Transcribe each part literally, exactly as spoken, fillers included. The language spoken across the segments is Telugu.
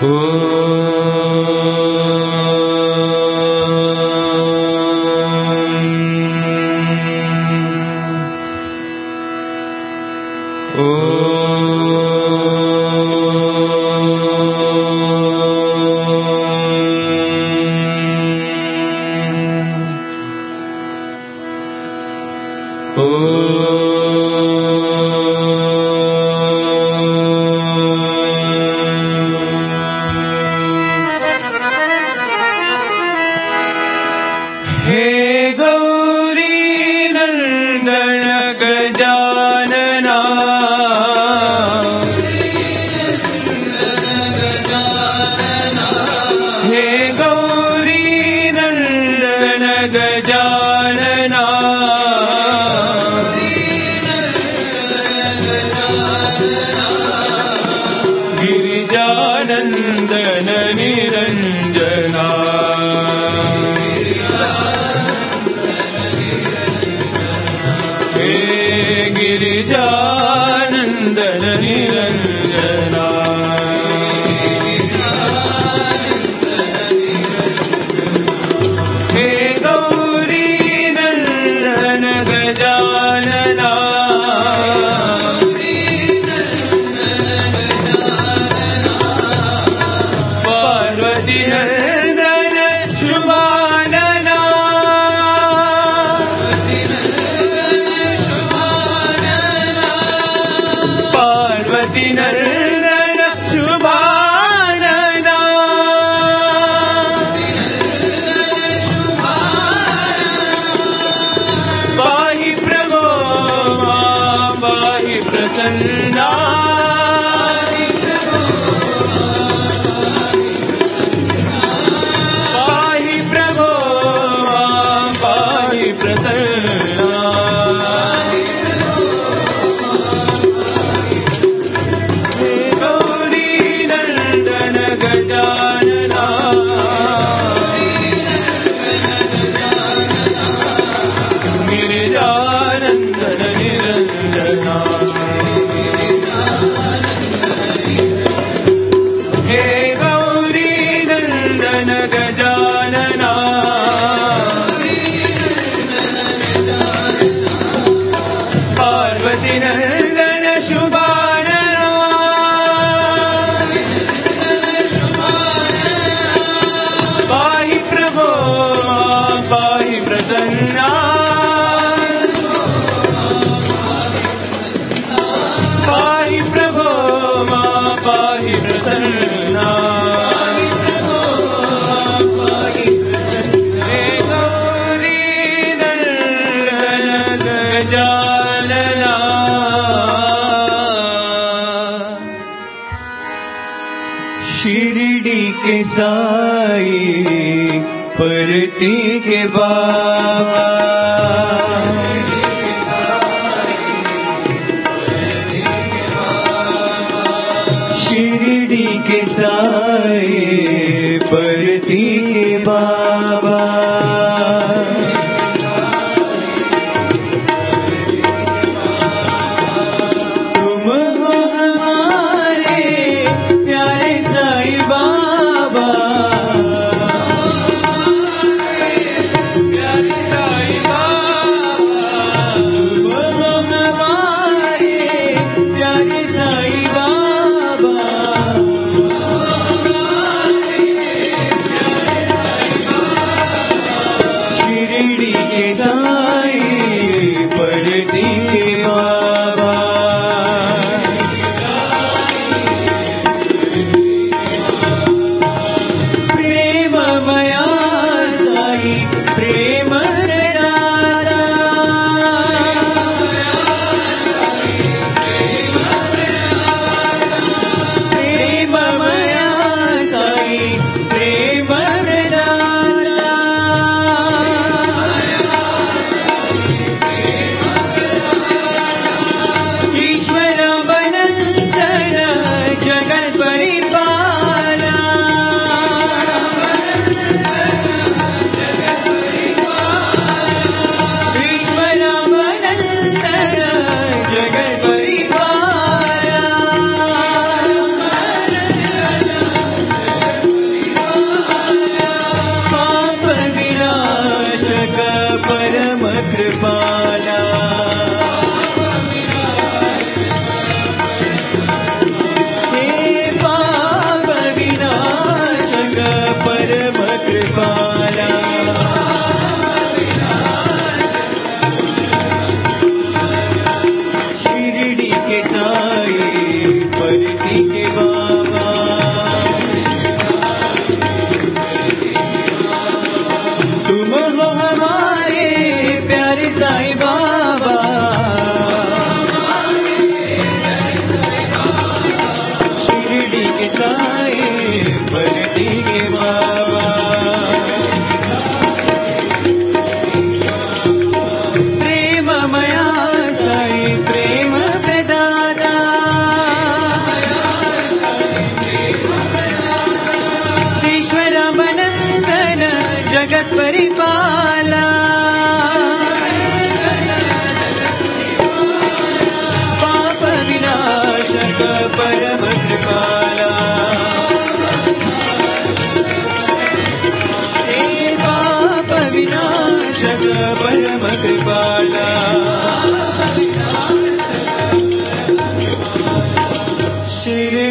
Baba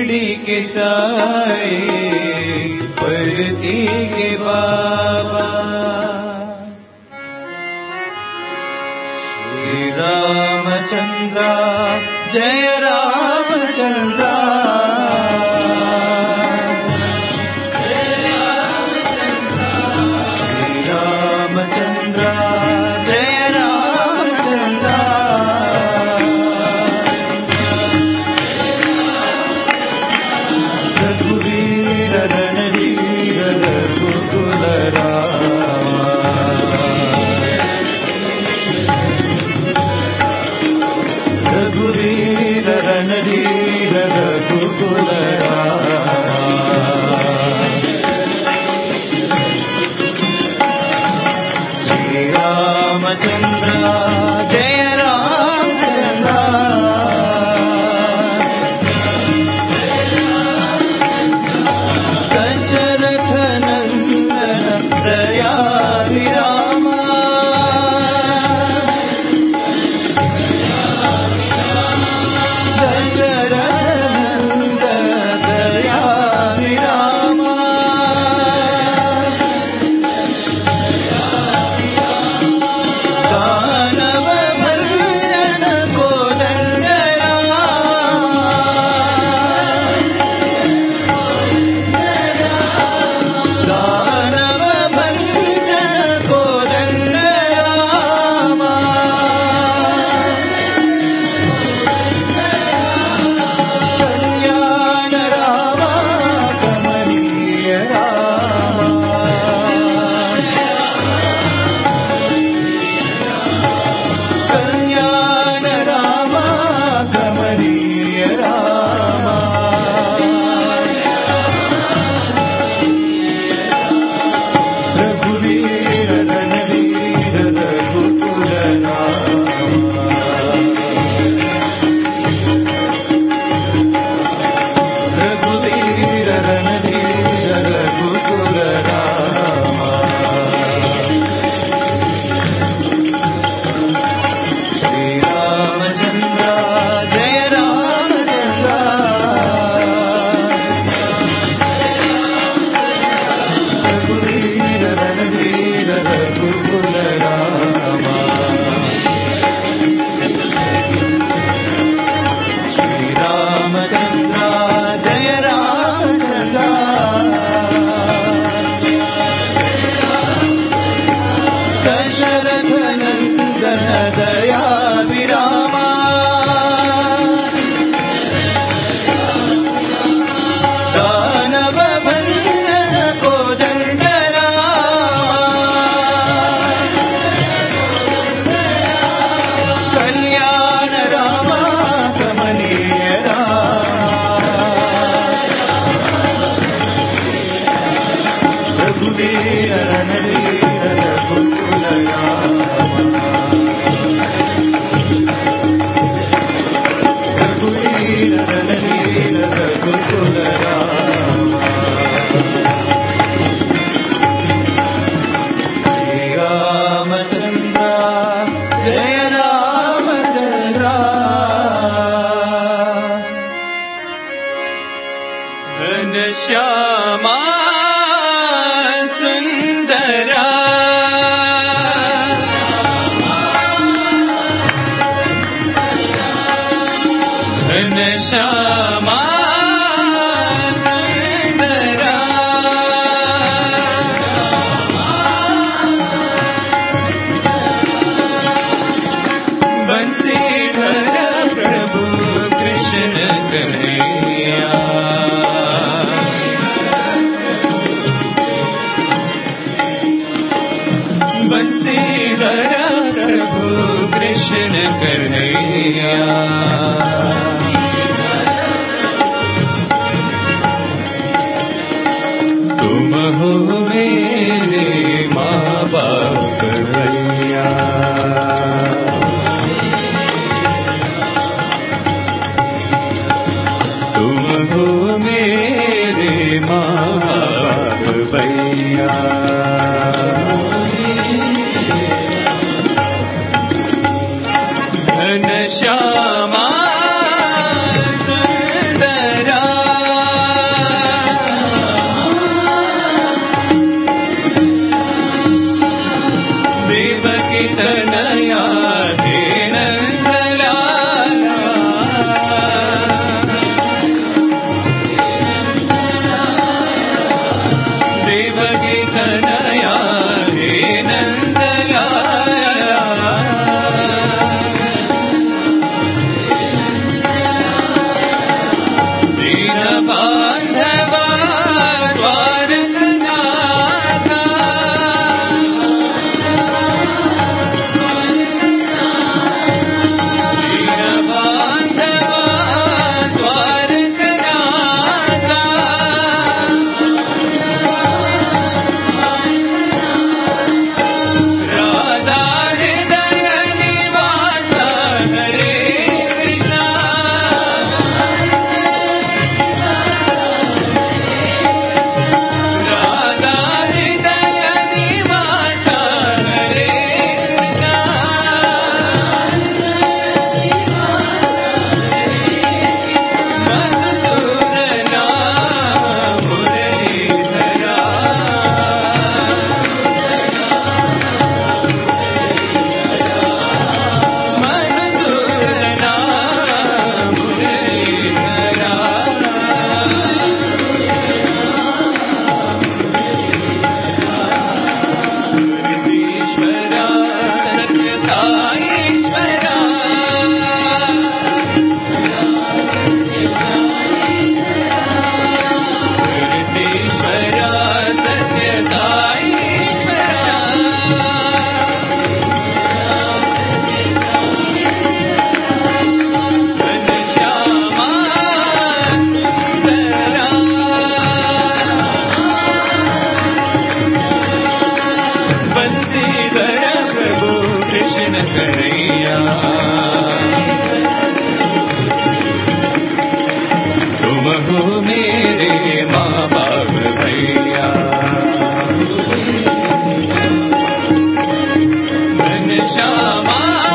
शिरडी के साए परती के बाबा। श्री रामचंद्र जय रामचंद्र, श्यामा सुंदरा श्यामा सुंदरा बंसीधर प्रभु कृष्ण कन्हैया बांधवा द्वारकनाथा दीन बांधवा द्वारकनाथा राधा हृदय निवास हरे कृष्ण राधा हृदय निवास हरे कृष्ण मधुसूदना मुरलीधरा मधुसूदना मुरलीधरा ईश्वरा सत्य साईश्वरा ईश्वरा सत्य साईश्वरा घनश्यामा सुंदरा बंसीधर प्रभु कृष्ण कन्हैया तुम हो मेरे माँ बाप भैया घनश्यामा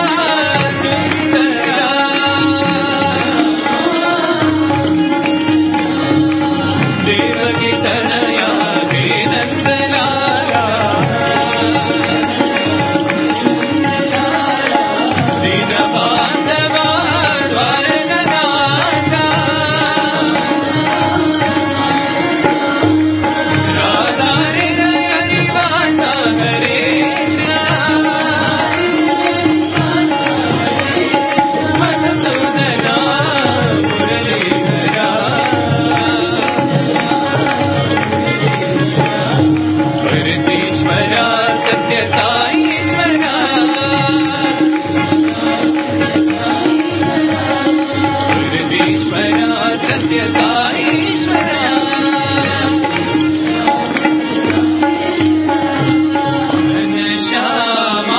सुंदरा देवकी तनया वेदंत लाला दीन बांधवा द्वारकनाथा राधा हृदय निवास हरे कृष्ण मधुसूदना मुरलीधरा ईश्वरा सत्य साईश्वरा ईश्वरा सत्य साईश्वरा घनश्यामा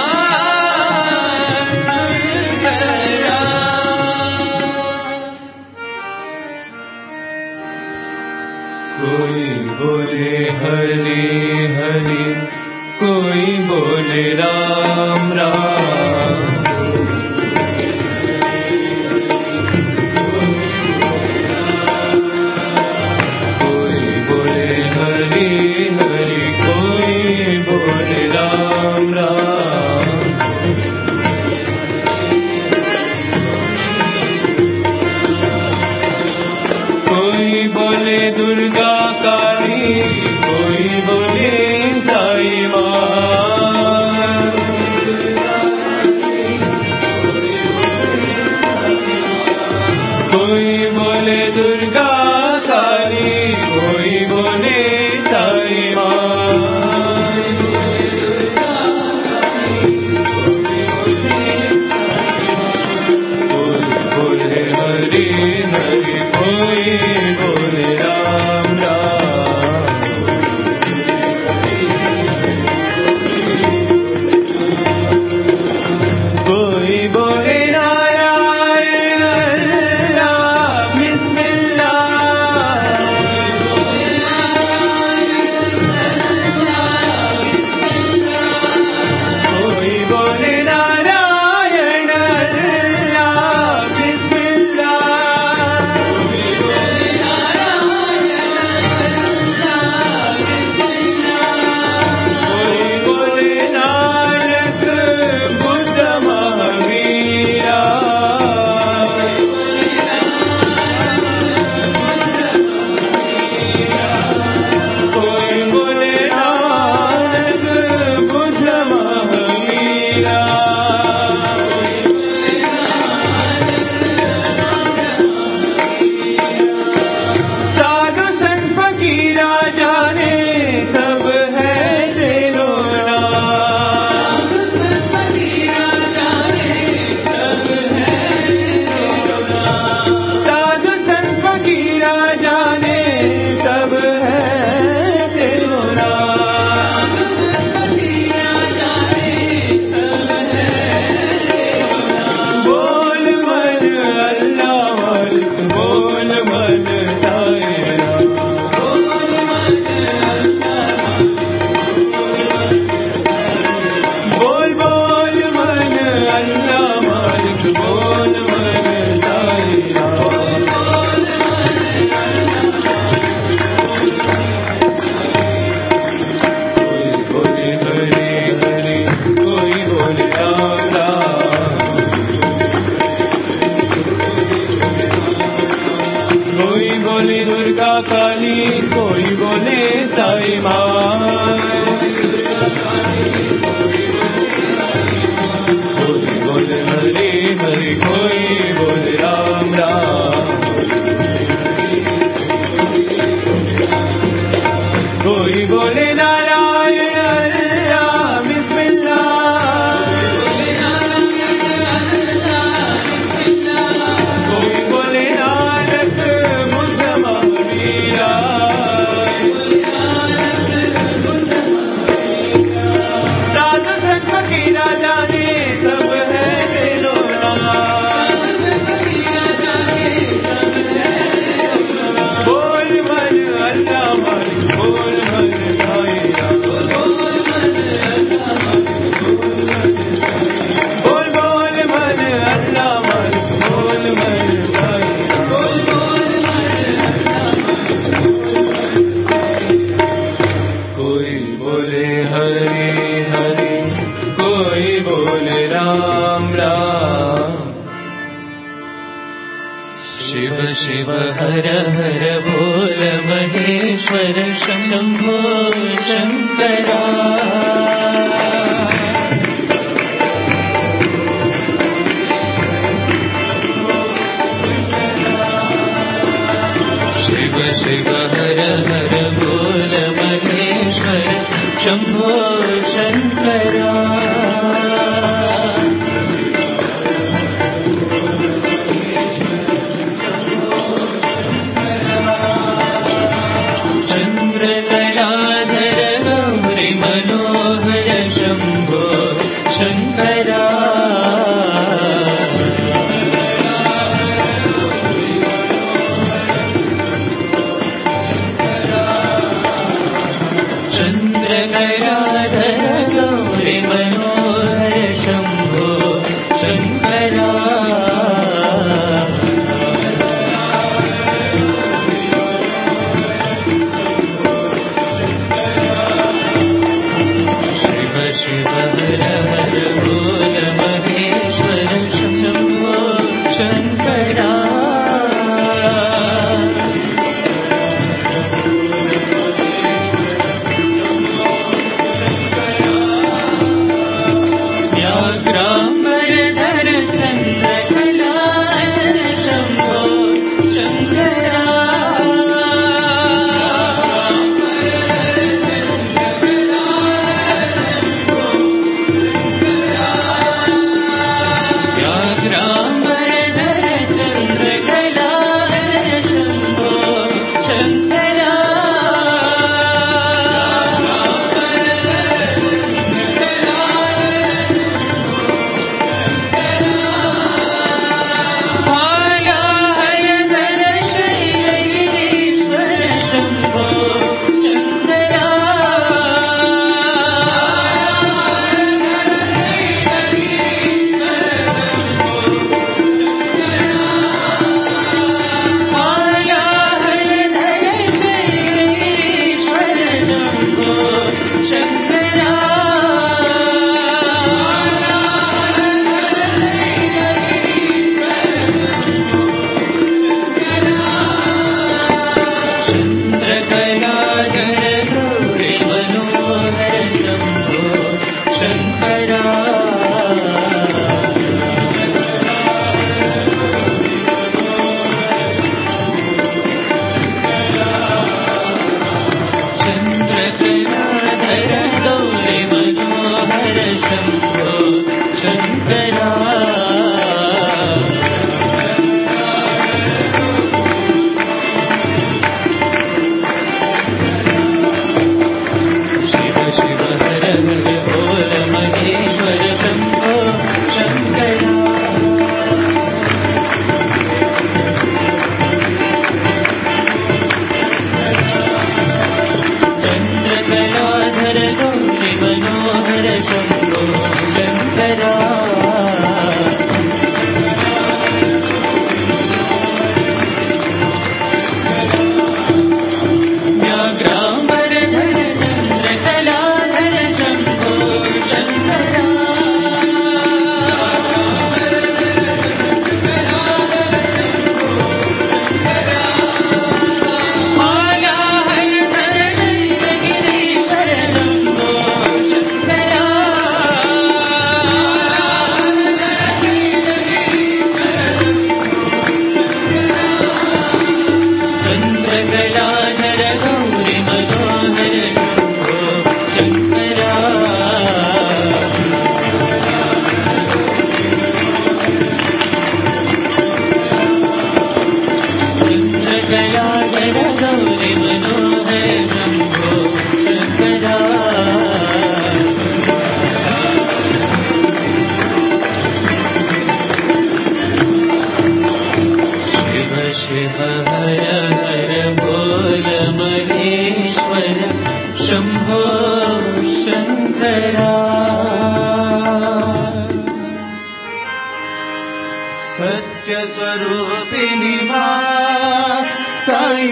सुंदरा कोई बोले हरि हरि कोई बोले राम राम कोई बोले हरि हरि कोई बोले राम राम कोई बोले दुर्गा काली कोई बोले साई माँ कोई बोले दुर्गा काली कोई बोले साई माँ कोई बोले हरि हरि कोई बोले राम राम कोई बोले नारायण अल्लाह बिस्मिल्लाह बोले दुर्गा काली, कोई बोले साई माँ, कोई बोले हरि हरि, कोई बोले राम राम, कोई बोले नारायण अल्लाह बिस्मिल्लाह, कोई बोले नानक बुद्ध महावीरा, साधु संत फकीरा जाने सब है तेरो नाम, बोल मन अल्लाह मन, बोल मन साई राम, बोल बोल मन अल्लाह मन, बोल मन साई राम, कोई बोले हरि हरि, कोई बोले राम राम, शिव शिव हर हर बोल महेश्वर शंभो शंकरा, शिव शिव हर हर बोल महेश्वर शंभो शंकरा, चंद्रकलाधर गौरी मनोहर शंभो शंकरा, चंद्रकलाधर गौरी मनोहर शंभो शंकरा, शिव हर हर बोल महेश्वर शंभो शंकरा,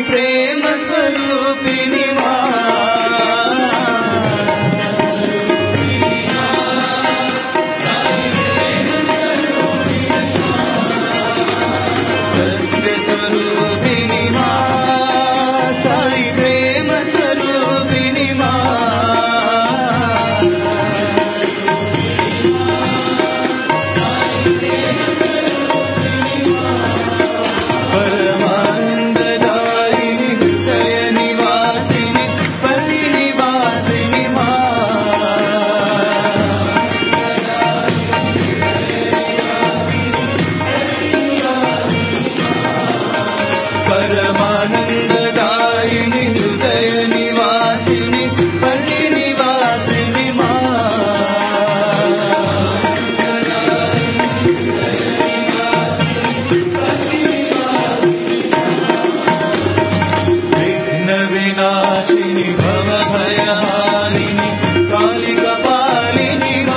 ప్రేమ స్వరూపిణి మా సత్య స్వరూపిణి మా సాయి ప్రేమ స్వరూపిణి మా పరమానందదాయిని హృదయ నివాసిని పల్లి నివాసిని మా పరమానందదాయిని హృదయ నివాసిని పల్లి నివాసిని మా విఘ్న వినాశిని భవ భయహారిణి కాళిక పాలిని మా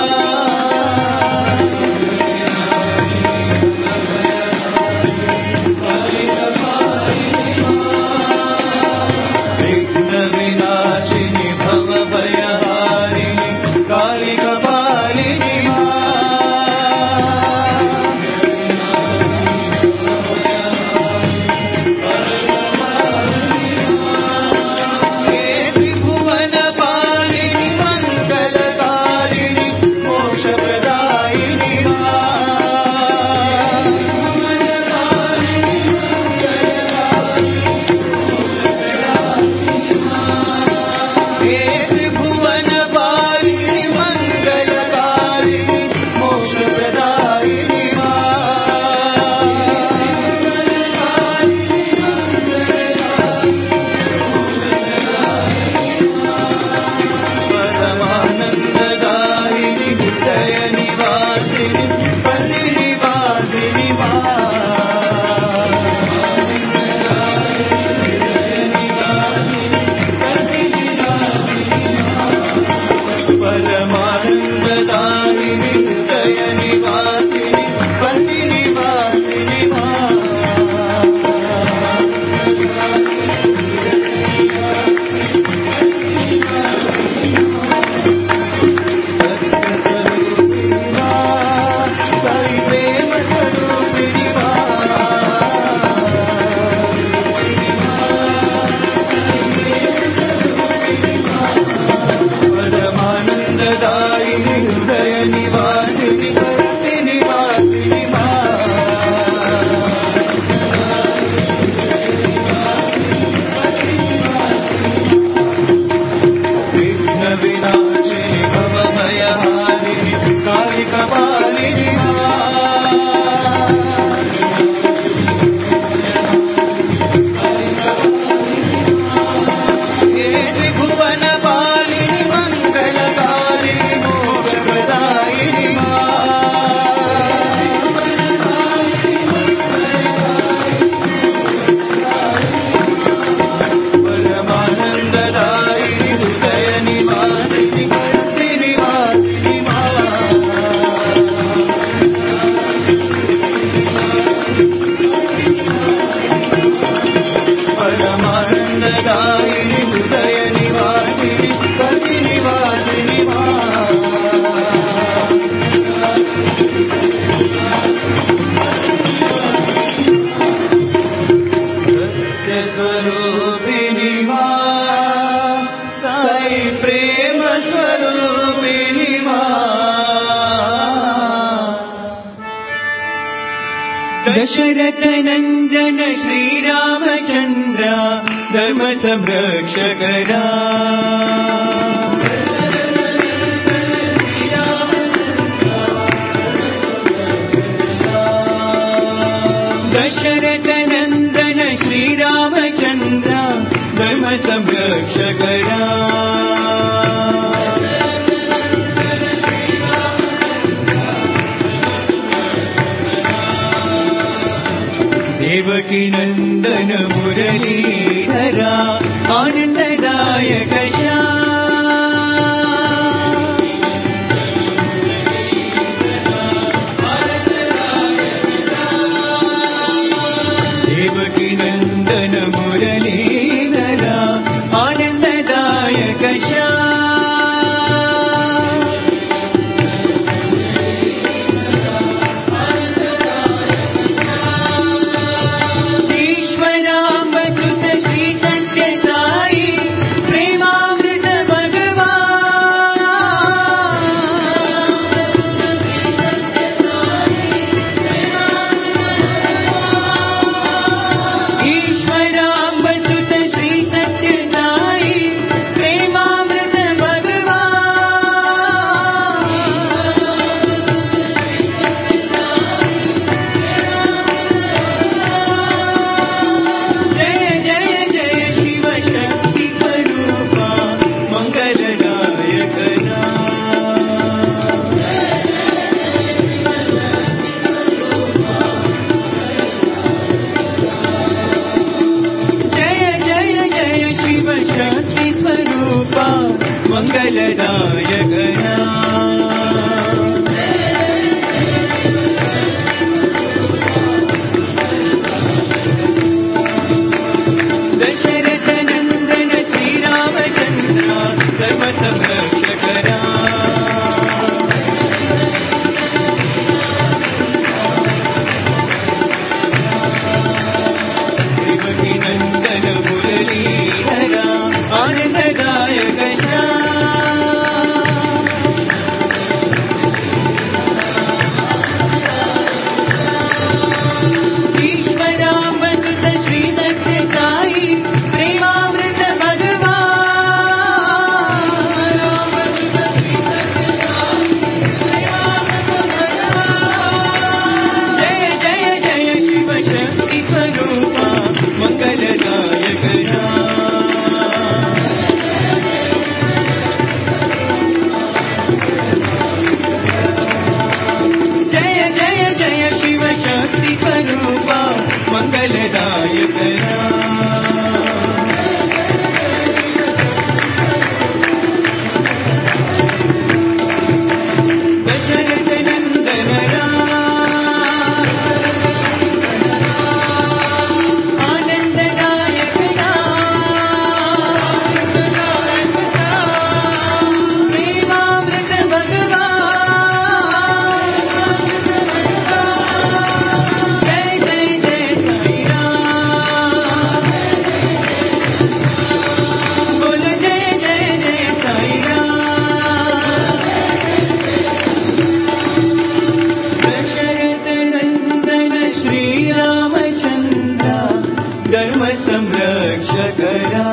విఘ్న వినాశిని భవ భయహారిణి కాళిక పాలిని మా హే త్రిభువన పాలిని మంగళకారిణి మోక్షప్రదాయిని మా హే త్రిభువన పాలిని మంగళకారిణి మోక్షప్రదాయిని మా పరమానందదాయిని హృదయ నివాసిని పల్లి నివాసిని మా పరమానందదాయిని హృదయ నివాసిని పల్లి నివాసిని మా సత్య స్వరూపిణి మా సాయి ప్రేమ స్వరూపిణి మా పరమానందదాయిని హృదయ నివాసిని పల్లి నివాసిని మా విఘ్న వినాశిని భవ భయహారిణి కాళిక పాలిని మా హే త్రిభువన పాలిని మంగళకారిణి మోక్షప్రదాయిని మా పరమానందదాయిని హృదయ నివాసిని పల్లి నివాసిని మా పరమానందదాయిని హృదయ నివాసిని పల్లి నివాసిని మా సత్య స్వరూపిణి మా సాయి ప్రేమ స్వరూపిణి మా దశరథ నందన శ్రీరామచంద్ర ధర్మ సంరక్షకరా దశరథ నందన శ్రీరామచంద్ర ధర్మ సంరక్షకరా దేవకి నందన మురళీధరా ఆనందదాయక దేవకి నందన మురళీధరా करा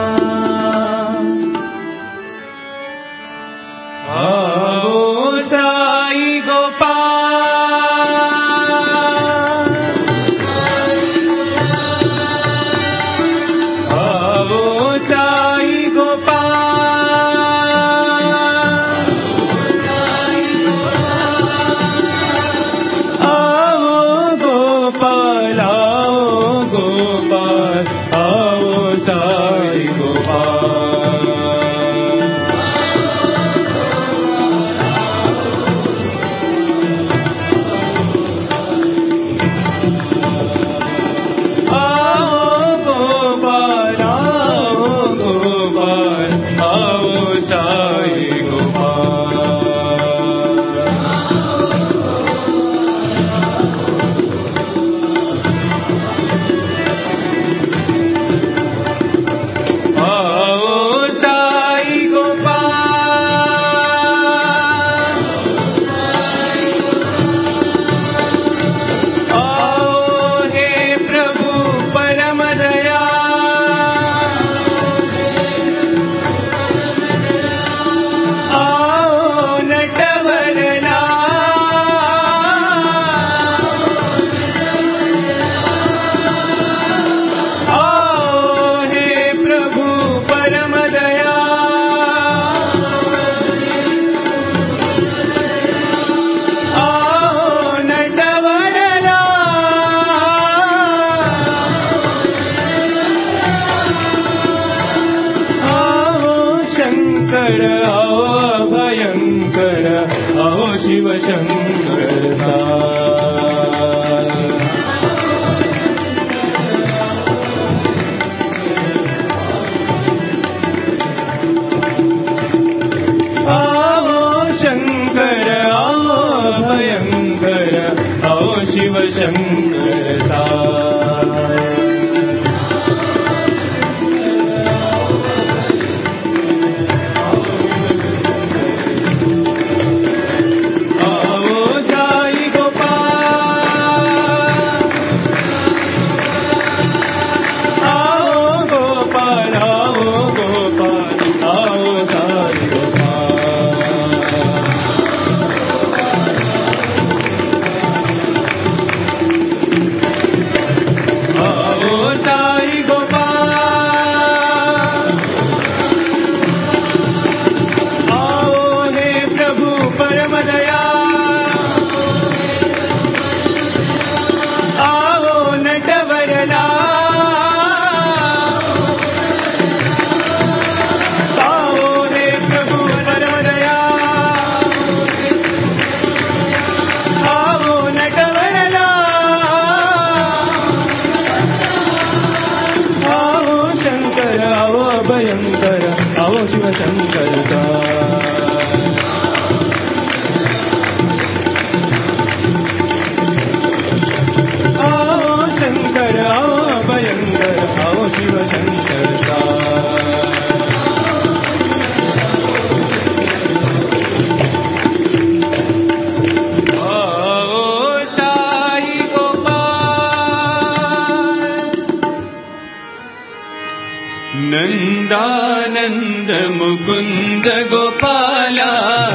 आओ साई गोपाल आओ साई गोपाल आओ गोपाल आओ गोपाल आओ साई गोपाल शिव शंकर आओ शंकर आओ भयंकर आओ शिव शंकर भयंकर आओ शिव शंकर आओ शंकर आओ भयंकर आओ शिव शंकर नंदानंद मुकुंद गोपाला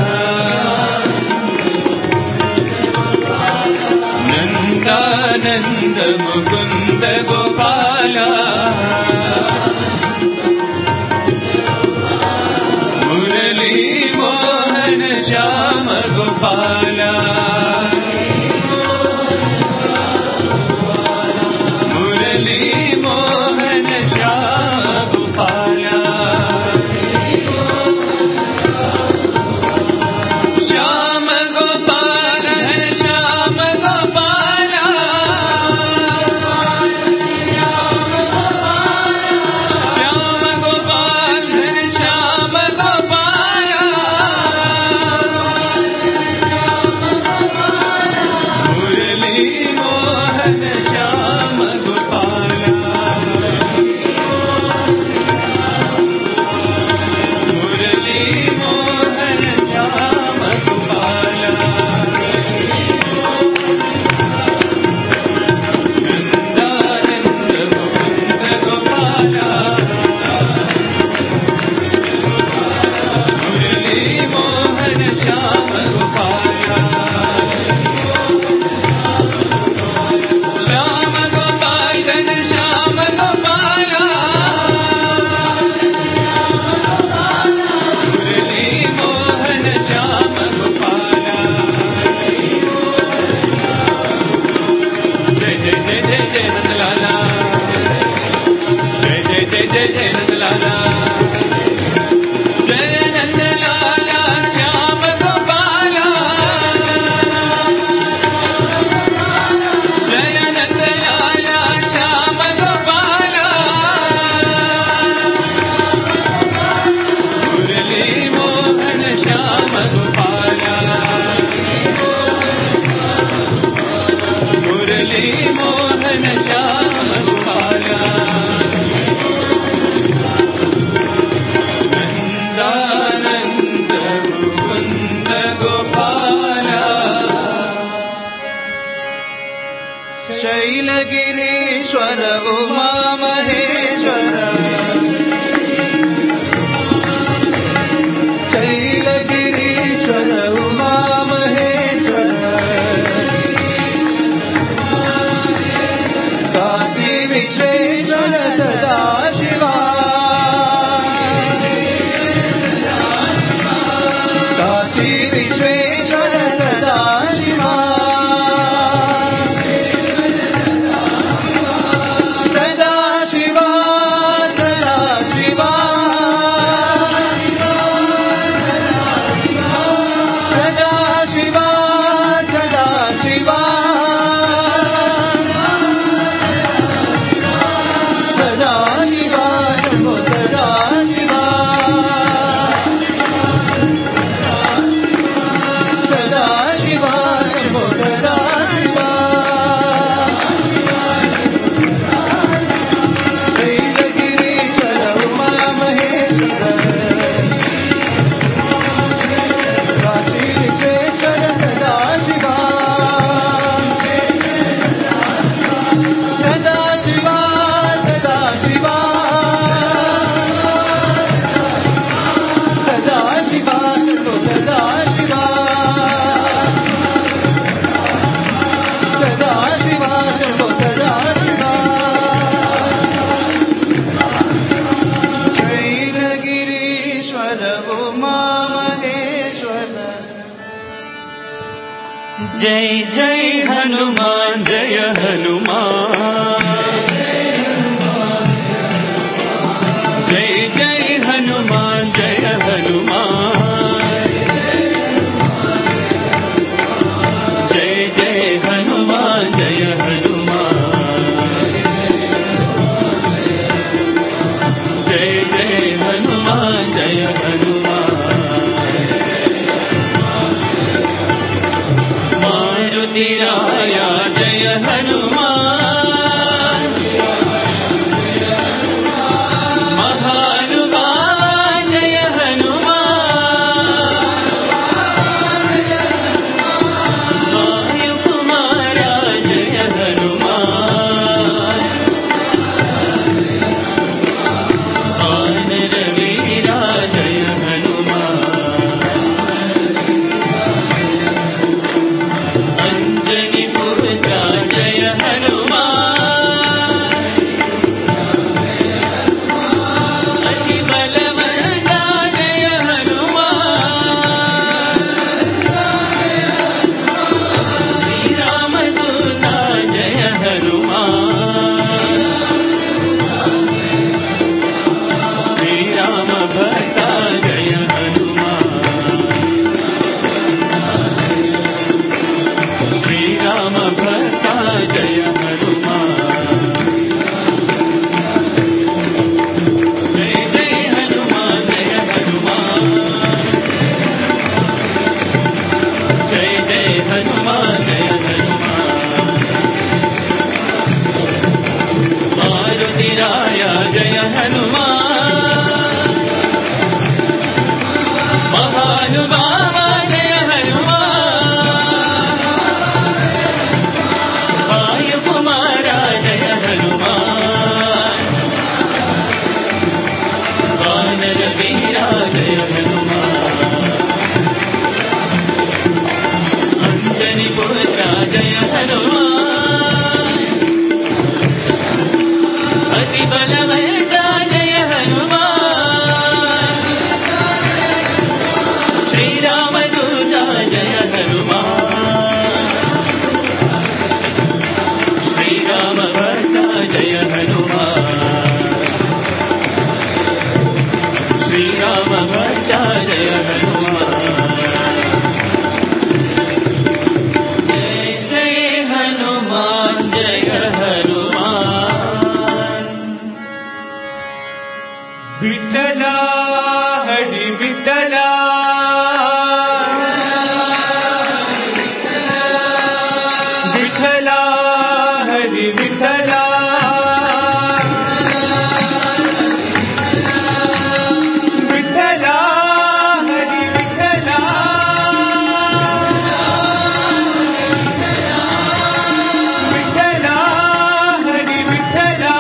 नंदानंद मुकुंद गोपाला मुरली मोहन श्याम गोपाला मुरली मोहन श्याम श्याम गोपाल श्याम गोपाल जय जय नंदलाला जय नंदलाला श्याम गोपाला जय नंदलाला श्याम गोपाला मुरली मोहन श्याम गोपाला मुरली मोहन श्याम गोपाला नंदानंद मुकुंद गोपाला शैलगिरीश्वर उमा महेश्वर शैलगिरीश्वर उमा महेश्वर काशी विश्वेश्वर सदा शिवा काशी विश्वेश्वर सदा शिवा सदा शिवा सदा शिवा सदा शिवा सदा शिवा सदा शिवा शंभो सदा शिवा सदा शिवा शंभो सदा शिवा शैलगिरीश्वर उमा महेश्वर काशी विश्वेश्वर सदा शिवा सदा शिवा सदा शिवा सदा शिवा शंभो सदा शिवा सदा शिवा शंभो सदा शिवा शैलगिरीश्वर उमा महेश्वर जय जय हनुमान जय हनुमान जय जय हनुमान जय हनुमान जय जय हनुमान जय हनुमान जय जय हनुमान जय हनुमान मारुति राया जय हनुमान महानुभावा जय हनुमान वायुकुमारा जय हनुमान वानरवीरा जय हनुमान अंजनी पुत्र जय हनुमान अति बलवंता जय हनुमान श्री रामदूता जय हनुमान श्री राम भक्ता जय हनुमान श्री राम भक्ता जय हनुमान जय जय हनुमान जय हनुमान जय जय हनुमान जय हनुमान मारुति राया जय हनुमान महानुभावा जय हनुमान वायुकुमारा जय हनुमान वानरवीरा जय हनुमान अंजनी पुत्र जय हनुमान अति बलवंता जय हनुमान श्री रामदूता जय हनुमान श्री राम भक्ता जय हनुमान विठ्ठला हरी विठ्ठला विठ्ठला हरी विठ्ठला विठ्ठला हरी विठ्ठला विठ्ठला हरी विठ्ठला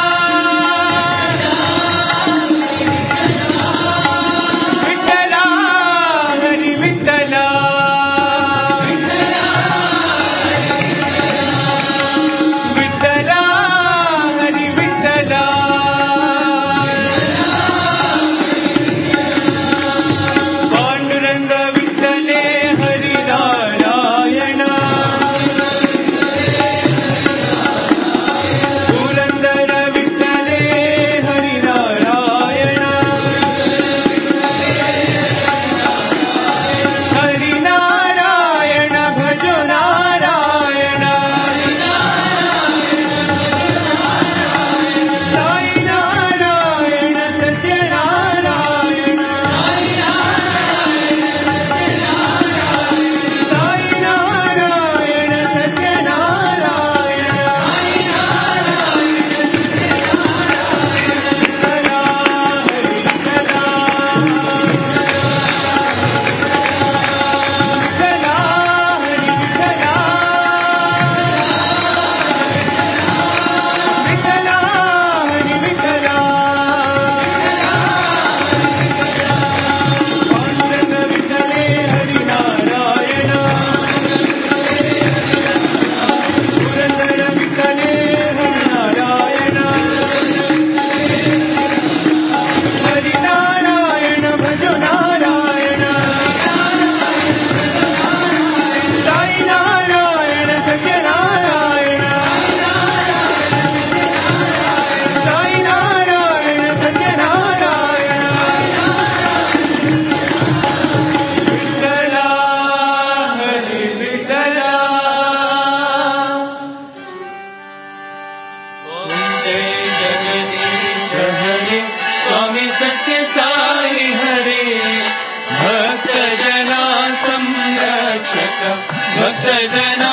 भक्तजना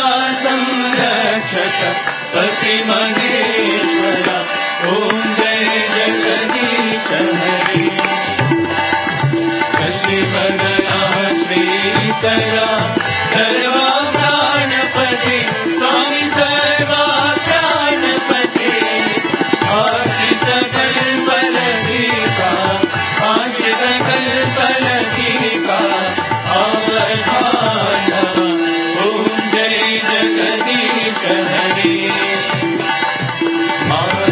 संरक्षक पति महेश्वरा ओम जय जगदीश हरे शशिवदना श्रीकरा सर्वा प्राणपति स्वामी सर्वा प्राणपति आश्रित कल्पलतिका आश्रित कल्पलतिका आवधाना ओम जय जगदीश हरे।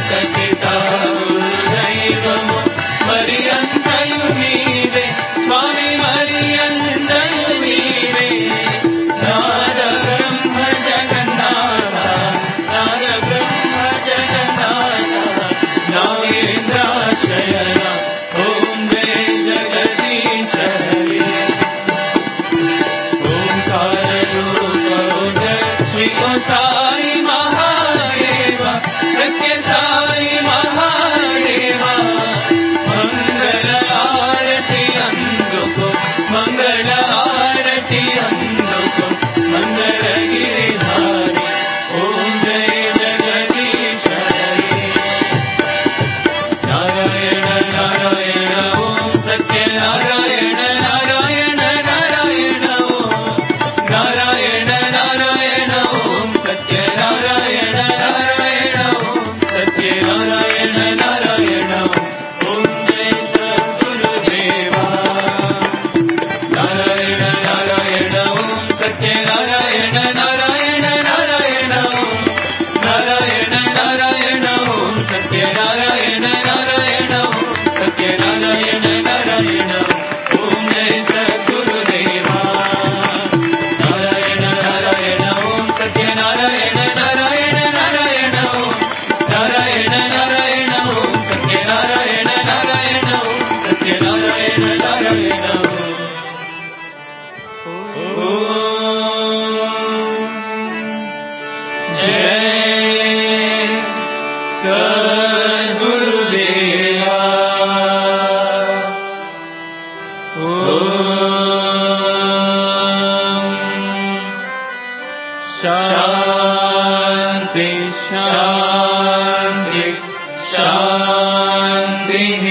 शान्तिः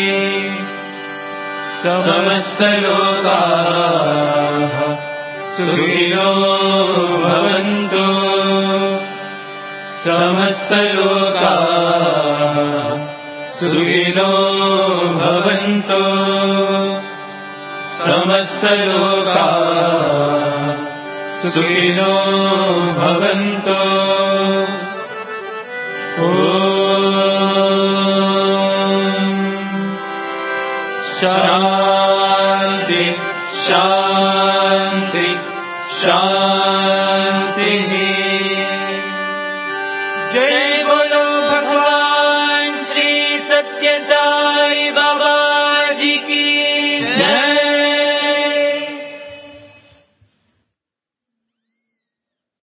समस्तलोकाः सुखिनो भवन्तु समस्तलोकाः सुखिनो भवन्तु समस्तलोकाः सुखिनो भवन्तु ॐ शान्ति शान्ति शान्तिः जय बोलो भगवान श्री सत्य साई बाबा